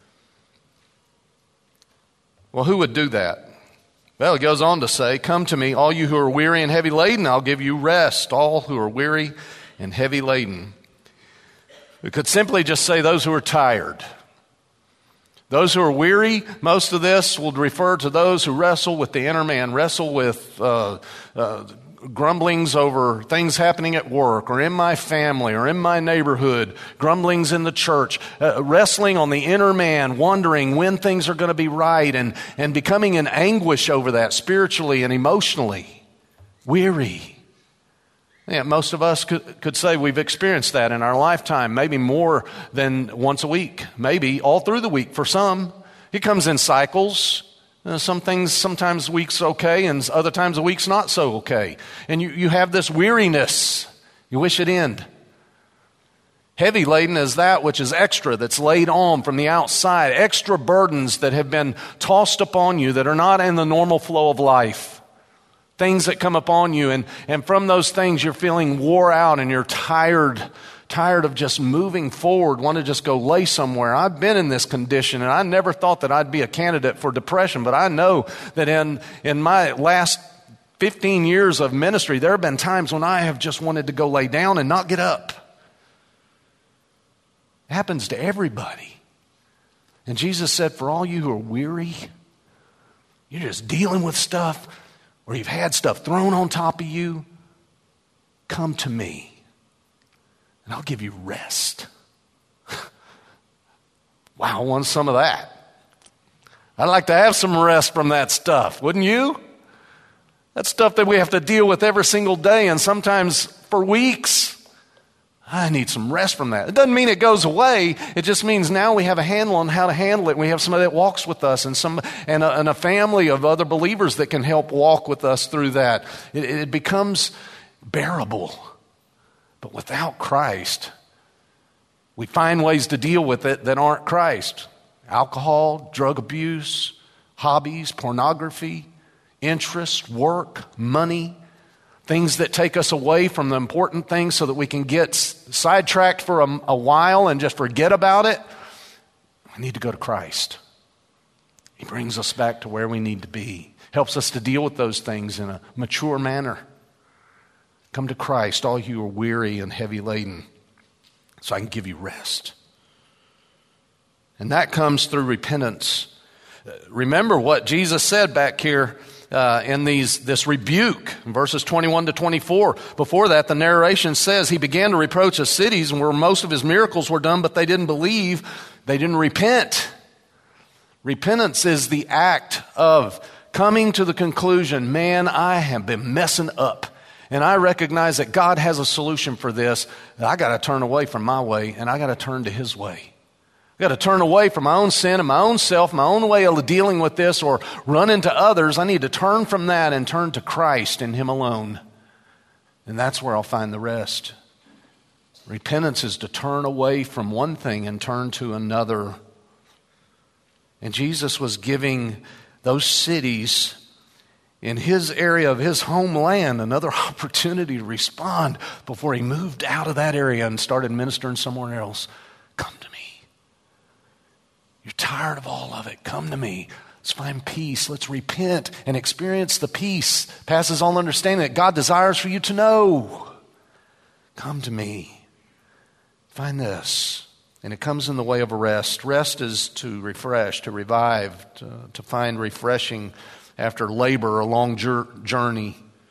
Well, who would do that? Well, it goes on to say, come to me, all you who are weary and heavy laden, I'll give you rest. All who are weary and heavy laden. We could simply just say those who are tired. Those who are weary, most of this will refer to those who wrestle with the inner man, wrestle with uh, uh, grumblings over things happening at work or in my family or in my neighborhood, grumblings in the church, uh, wrestling on the inner man, wondering when things are going to be right and, and becoming in anguish over that spiritually and emotionally. Weary. Yeah, most of us could, could say we've experienced that in our lifetime, maybe more than once a week, maybe all through the week for some. It comes in cycles. Uh, some things, sometimes a week's okay, and other times a week's not so okay. And you, you have this weariness. You wish it end. Heavy laden is that which is extra, that's laid on from the outside, extra burdens that have been tossed upon you that are not in the normal flow of life. Things that come upon you, and, and from those things you're feeling wore out and you're tired, tired of just moving forward, want to just go lay somewhere. I've been in this condition, and I never thought that I'd be a candidate for depression, but I know that in, in my last fifteen years of ministry, there have been times when I have just wanted to go lay down and not get up. It happens to everybody. And Jesus said, for all you who are weary, you're just dealing with stuff, or you've had stuff thrown on top of you, come to me, and I'll give you rest. Wow, I want some of that. I'd like to have some rest from that stuff, wouldn't you? That stuff that we have to deal with every single day, and sometimes for weeks. I need some rest from that. It doesn't mean it goes away. It just means now we have a handle on how to handle it. We have somebody that walks with us and some and a, and a family of other believers that can help walk with us through that. It, it becomes bearable. But without Christ, we find ways to deal with it that aren't Christ. Alcohol, drug abuse, hobbies, pornography, interest, work, money. Things that take us away from the important things so that we can get sidetracked for a, a while and just forget about it. We need to go to Christ. He brings us back to where we need to be. Helps us to deal with those things in a mature manner. Come to Christ, all you who are weary and heavy laden, so I can give you rest. And that comes through repentance. Remember what Jesus said back here Uh, in these this rebuke, in verses twenty-one to twenty-four. Before that, the narration says he began to reproach the cities where most of his miracles were done, but they didn't believe, they didn't repent. Repentance is the act of coming to the conclusion, man, I have been messing up, and I recognize that God has a solution for this. I got to turn away from my way, and I got to turn to his way. I've got to turn away from my own sin and my own self, my own way of dealing with this, or run into others. I need to turn from that and turn to Christ and him alone. And that's where I'll find the rest. Repentance is to turn away from one thing and turn to another. And Jesus was giving those cities in his area of his homeland another opportunity to respond before he moved out of that area and started ministering somewhere else. Come to me. You're tired of all of it. Come to me. Let's find peace. Let's repent and experience the peace. Passes all understanding that God desires for you to know. Come to me. Find this. And it comes in the way of a rest. Rest is to refresh, to revive, to, to find refreshing after labor, a long journey.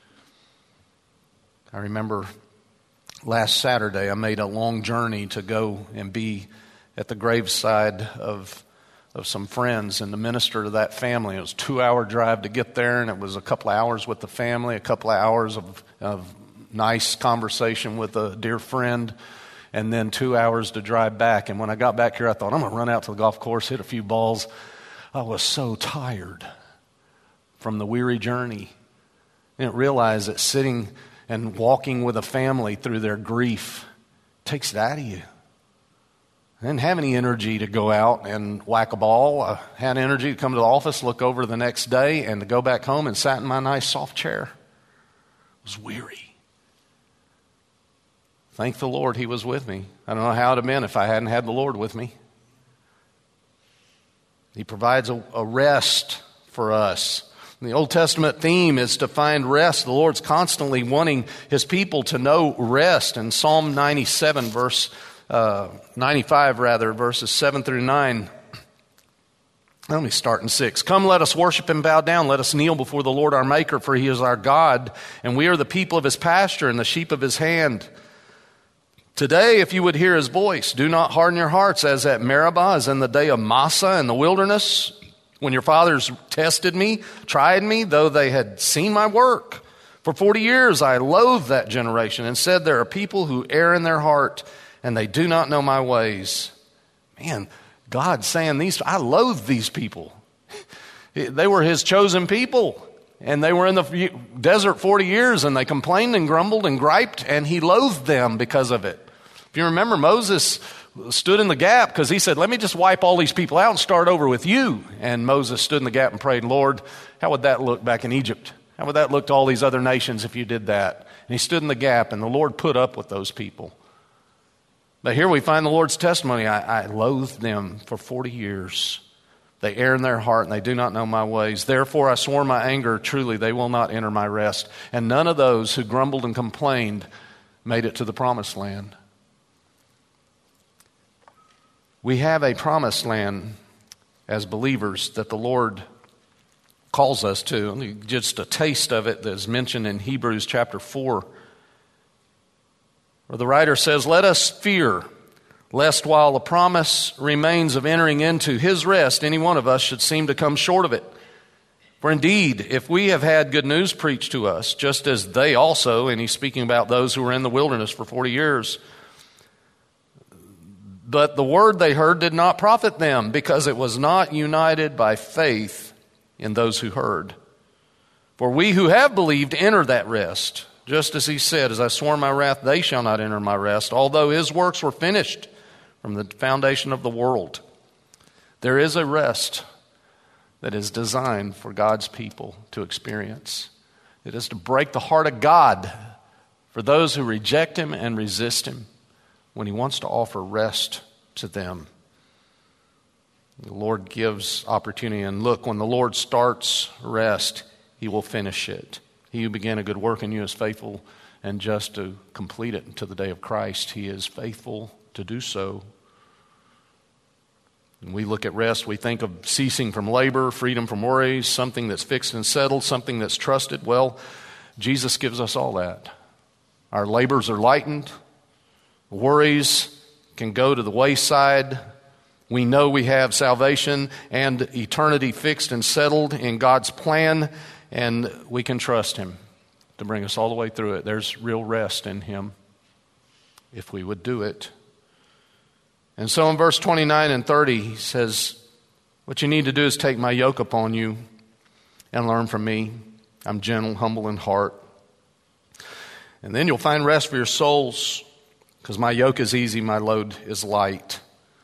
I remember last Saturday I made a long journey to go and be at the graveside of of some friends and to minister to that family. It was a two-hour drive to get there, and it was a couple of hours with the family, a couple of hours of, of nice conversation with a dear friend, and then two hours to drive back. And when I got back here, I thought, I'm going to run out to the golf course, hit a few balls. I was so tired from the weary journey. I didn't realize that sitting and walking with a family through their grief takes it out of you. I didn't have any energy to go out and whack a ball. I had energy to come to the office, look over the next day, and to go back home and sat in my nice soft chair. I was weary. Thank the Lord he was with me. I don't know how it would have been if I hadn't had the Lord with me. He provides a, a rest for us. The Old Testament theme is to find rest. The Lord's constantly wanting his people to know rest. In Psalm ninety-seven, verse uh, ninety-five, rather, verses seven through nine. Let me start in six. Come, let us worship and bow down. Let us kneel before the Lord our Maker, for he is our God, and we are the people of his pasture and the sheep of his hand. Today, if you would hear his voice, do not harden your hearts as at Meribah, as in the day of Massah in the wilderness, when your fathers tested me, tried me, though they had seen my work. For forty years I loathed that generation and said, there are people who err in their heart, and they do not know my ways. Man, God's saying, these, I loathe these people. They were his chosen people, and they were in the desert forty years, and they complained and grumbled and griped, and he loathed them because of it. If you remember, Moses stood in the gap because he said, let me just wipe all these people out and start over with you. And Moses stood in the gap and prayed, Lord, how would that look back in Egypt? How would that look to all these other nations if you did that? And he stood in the gap, and the Lord put up with those people. But here we find the Lord's testimony. I, I loathed them for forty years. They err in their heart, and they do not know my ways. Therefore I swore my anger, truly they will not enter my rest. And none of those who grumbled and complained made it to the promised land. We have a promised land as believers that the Lord calls us to. Just a taste of it that's mentioned in Hebrews chapter four, where the writer says, let us fear, lest while the promise remains of entering into his rest, any one of us should seem to come short of it. For indeed, if we have had good news preached to us, just as they also, and he's speaking about those who were in the wilderness for forty years, but the word they heard did not profit them, because it was not united by faith in those who heard. For we who have believed enter that rest, just as he said, as I swore in my wrath, they shall not enter my rest, although his works were finished from the foundation of the world. There is a rest that is designed for God's people to experience. It is to break the heart of God for those who reject him and resist him, when he wants to offer rest to them. The Lord gives opportunity. And look, when the Lord starts rest, he will finish it. He who began a good work in you is faithful and just to complete it until the day of Christ. He is faithful to do so. When we look at rest, we think of ceasing from labor, freedom from worries, something that's fixed and settled, something that's trusted. Well, Jesus gives us all that. Our labors are lightened. Worries can go to the wayside. We know we have salvation and eternity fixed and settled in God's plan, and we can trust him to bring us all the way through it. There's real rest in him if we would do it. And so in verse twenty-nine and thirty, he says, what you need to do is take my yoke upon you and learn from me. I'm gentle, humble in heart. And then you'll find rest for your souls, because my yoke is easy, my load is light.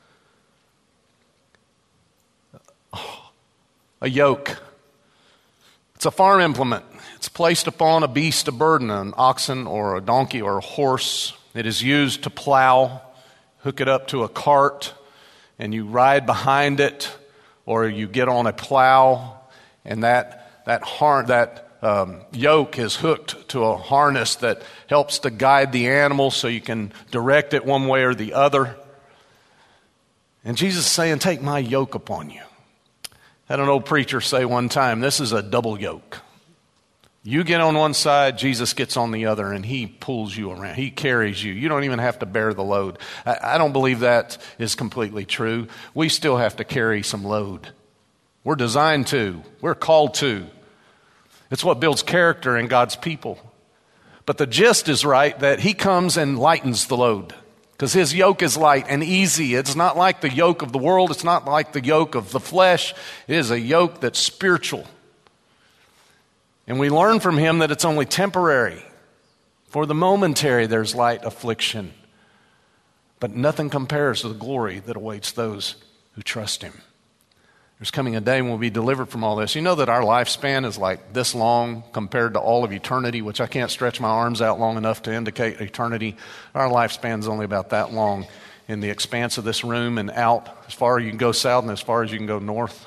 A yoke. It's a farm implement. It's placed upon a beast of burden, an oxen or a donkey or a horse. It is used to plow, hook it up to a cart, and you ride behind it, or you get on a plow, and that that har- that Um, yoke is hooked to a harness that helps to guide the animal so you can direct it one way or the other. And Jesus is saying, take my yoke upon you. I had an old preacher say one time, this is a double yoke. You get on one side, Jesus gets on the other, and he pulls you around. He carries you. You don't even have to bear the load. I, I don't believe that is completely true. We still have to carry some load. We're designed to. We're called to. It's what builds character in God's people. But the gist is right, that he comes and lightens the load. Because his yoke is light and easy. It's not like the yoke of the world. It's not like the yoke of the flesh. It is a yoke that's spiritual. And we learn from him that it's only temporary. For the momentary, there's light affliction. But nothing compares to the glory that awaits those who trust him. There's coming a day when we'll be delivered from all this. You know that our lifespan is like this long compared to all of eternity, which I can't stretch my arms out long enough to indicate eternity. Our lifespan is only about that long in the expanse of this room and out as far as you can go south and as far as you can go north.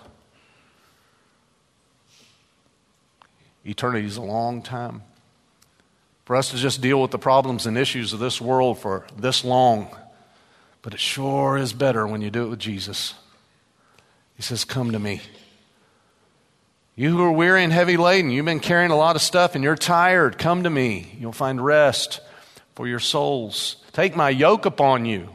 Eternity is a long time. For us to just deal with the problems and issues of this world for this long, but it sure is better when you do it with Jesus. He says, come to me. You who are weary and heavy laden, you've been carrying a lot of stuff and you're tired, come to me. You'll find rest for your souls. Take my yoke upon you.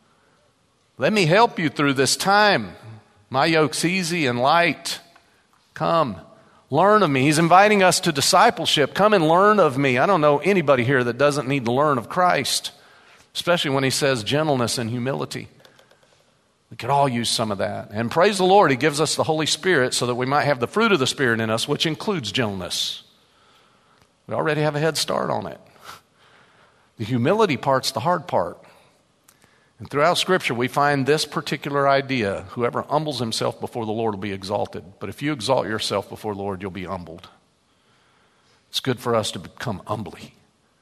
Let me help you through this time. My yoke's easy and light. Come, learn of me. He's inviting us to discipleship. Come and learn of me. I don't know anybody here that doesn't need to learn of Christ, especially when he says gentleness and humility. We could all use some of that. And praise the Lord, he gives us the Holy Spirit so that we might have the fruit of the Spirit in us, which includes gentleness. We already have a head start on it. The humility part's the hard part. And throughout Scripture, we find this particular idea: whoever humbles himself before the Lord will be exalted. But if you exalt yourself before the Lord, you'll be humbled. It's good for us to become humbly.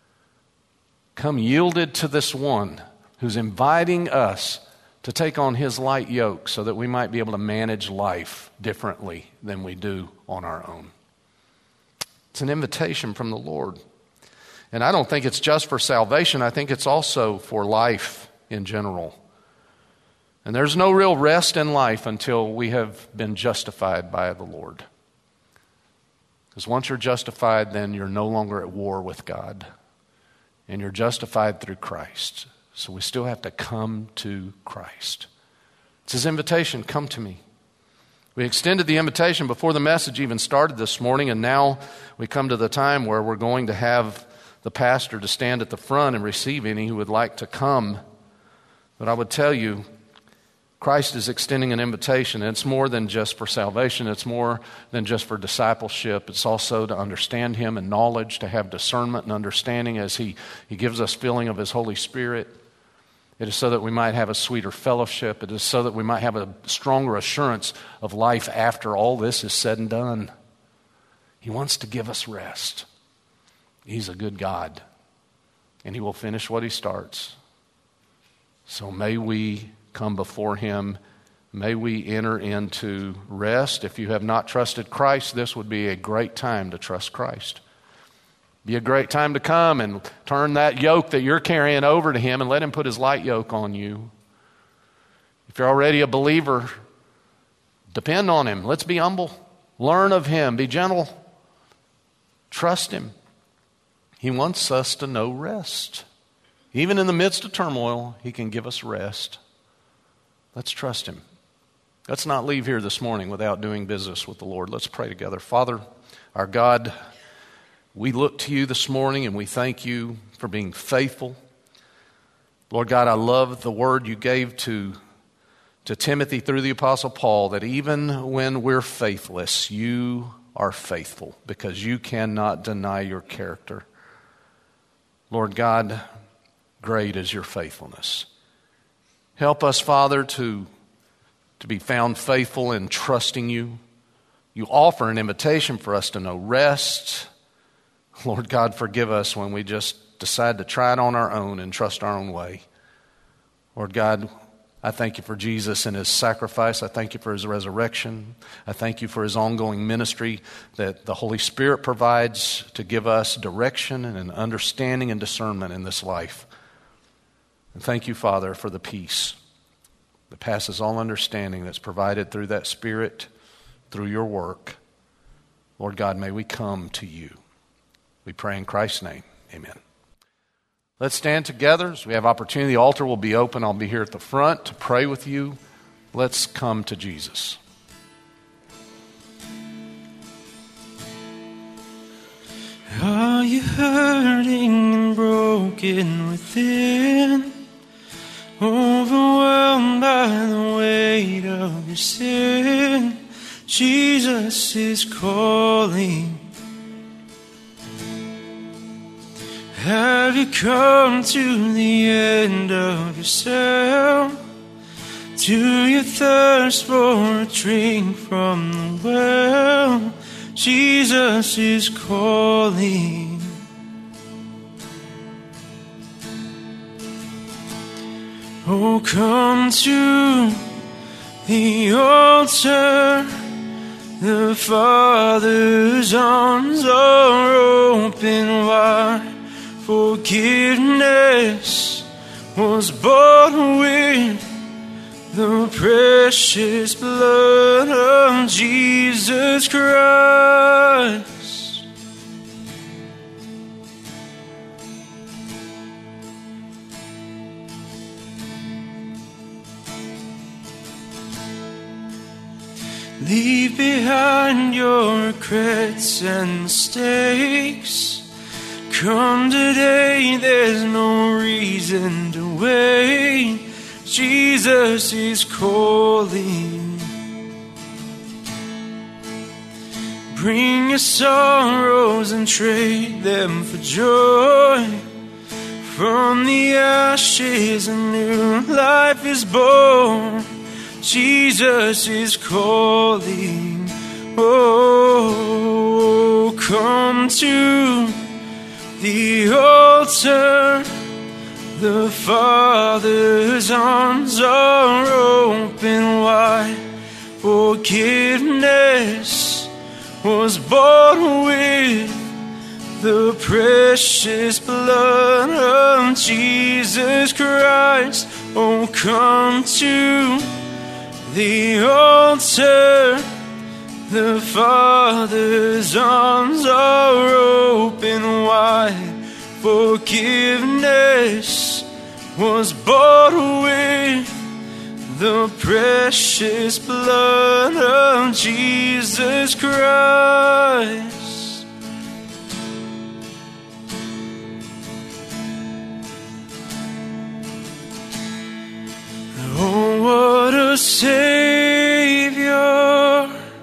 Come yielded to this one who's inviting us to take on his light yoke so that we might be able to manage life differently than we do on our own. It's an invitation from the Lord. And I don't think it's just for salvation. I think it's also for life in general. And there's no real rest in life until we have been justified by the Lord. Because once you're justified, then you're no longer at war with God. And you're justified through Christ. So we still have to come to Christ. It's his invitation, come to me. We extended the invitation before the message even started this morning, and now we come to the time where we're going to have the pastor to stand at the front and receive any who would like to come. But I would tell you, Christ is extending an invitation. It's more than just for salvation. It's more than just for discipleship. It's also to understand him and knowledge, to have discernment and understanding as he, he gives us filling of his Holy Spirit. It is so that we might have a sweeter fellowship. It is so that we might have a stronger assurance of life after all this is said and done. He wants to give us rest. He's a good God, and he will finish what he starts. So may we come before him. May we enter into rest. If you have not trusted Christ, this would be a great time to trust Christ. Be a great time to come and turn that yoke that you're carrying over to him and let him put his light yoke on you. If you're already a believer, depend on him. Let's be humble. Learn of him. Be gentle. Trust him. He wants us to know rest. Even in the midst of turmoil, he can give us rest. Let's trust him. Let's not leave here this morning without doing business with the Lord. Let's pray together. Father, our God, we look to you this morning and we thank you for being faithful. Lord God, I love the word you gave to, to Timothy through the Apostle Paul, that even when we're faithless, you are faithful because you cannot deny your character. Lord God, great is your faithfulness. Help us, Father, to, to be found faithful in trusting you. You offer an invitation for us to know rest. Lord God, forgive us when we just decide to try it on our own and trust our own way. Lord God, I thank you for Jesus and his sacrifice. I thank you for his resurrection. I thank you for his ongoing ministry that the Holy Spirit provides to give us direction and an understanding and discernment in this life. And thank you, Father, for the peace that passes all understanding that's provided through that Spirit, through your work. Lord God, may we come to you. We pray in Christ's name. Amen. Let's stand together as we have opportunity. The altar will be open. I'll be here at the front to pray with you. Let's come to Jesus. I Are you hurting and broken within? Overwhelmed by the weight of your sin? Jesus is calling. Have you come to the end of yourself? Do you thirst for a drink from the well? Jesus is calling. Oh, come to the altar. The Father's arms are open wide. Forgiveness was bought with the precious blood of Jesus Christ. Leave behind your regrets and mistakes. Come today, there's no reason to wait. Jesus is calling. Bring your sorrows and trade them for joy. From the ashes a new life is born. Jesus is calling. Oh, come to the altar. The Father's arms are open wide. Forgiveness was bought with the precious blood of Jesus Christ. Oh, come to the altar. The Father's arms are open wide. Forgiveness was bought with the precious blood of Jesus Christ. Oh, what a Savior!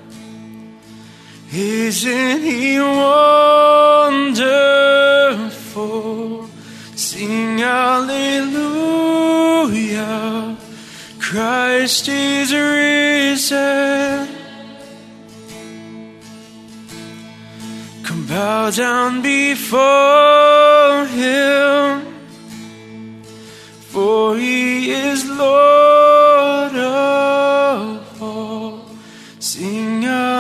Isn't He wonderful? Sing hallelujah, Christ is risen. Come bow down before Him, for He is Lord of all. Sing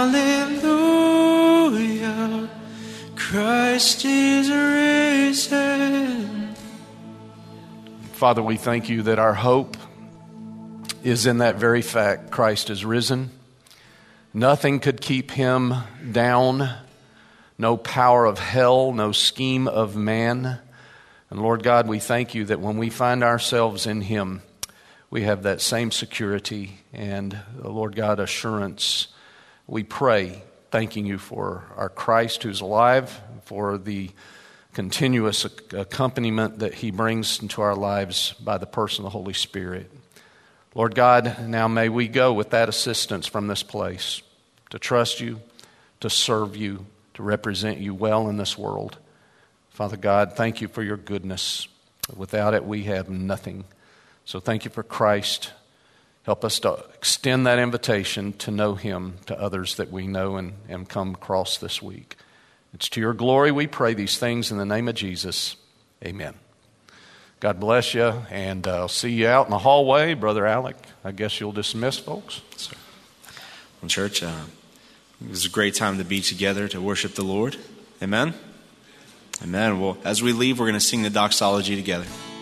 hallelujah, Christ is risen. Father, we thank you that our hope is in that very fact. Christ is risen. Nothing could keep him down. No power of hell, no scheme of man. And Lord God, we thank you that when we find ourselves in him, we have that same security and, Lord God, assurance. We pray, thanking you for our Christ who's alive, for the continuous accompaniment that he brings into our lives by the person of the Holy Spirit. Lord God, now may we go with that assistance from this place to trust you, to serve you, to represent you well in this world. Father God, thank you for your goodness. Without it, we have nothing. So thank you for Christ. Help us to extend that invitation to know him to others that we know and, and come across this week. It's to your glory we pray these things in the name of Jesus. Amen. God bless you, and uh, I'll see you out in the hallway. Brother Alec, I guess you'll dismiss folks. Sir. Well, church, uh, it was a great time to be together to worship the Lord. Amen? Amen. Well, as we leave, we're going to sing the doxology together.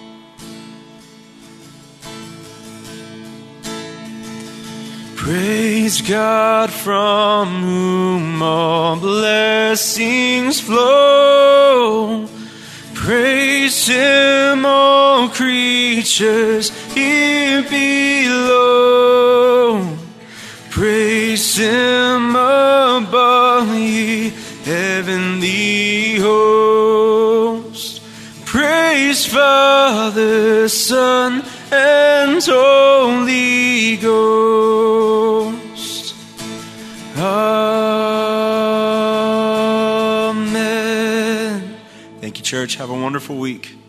Praise God from whom all blessings flow. Praise him, all creatures here below. Praise him above, ye heavenly hosts. Praise Father, Son, and Holy Ghost. Amen. Thank you, church. Have a wonderful week.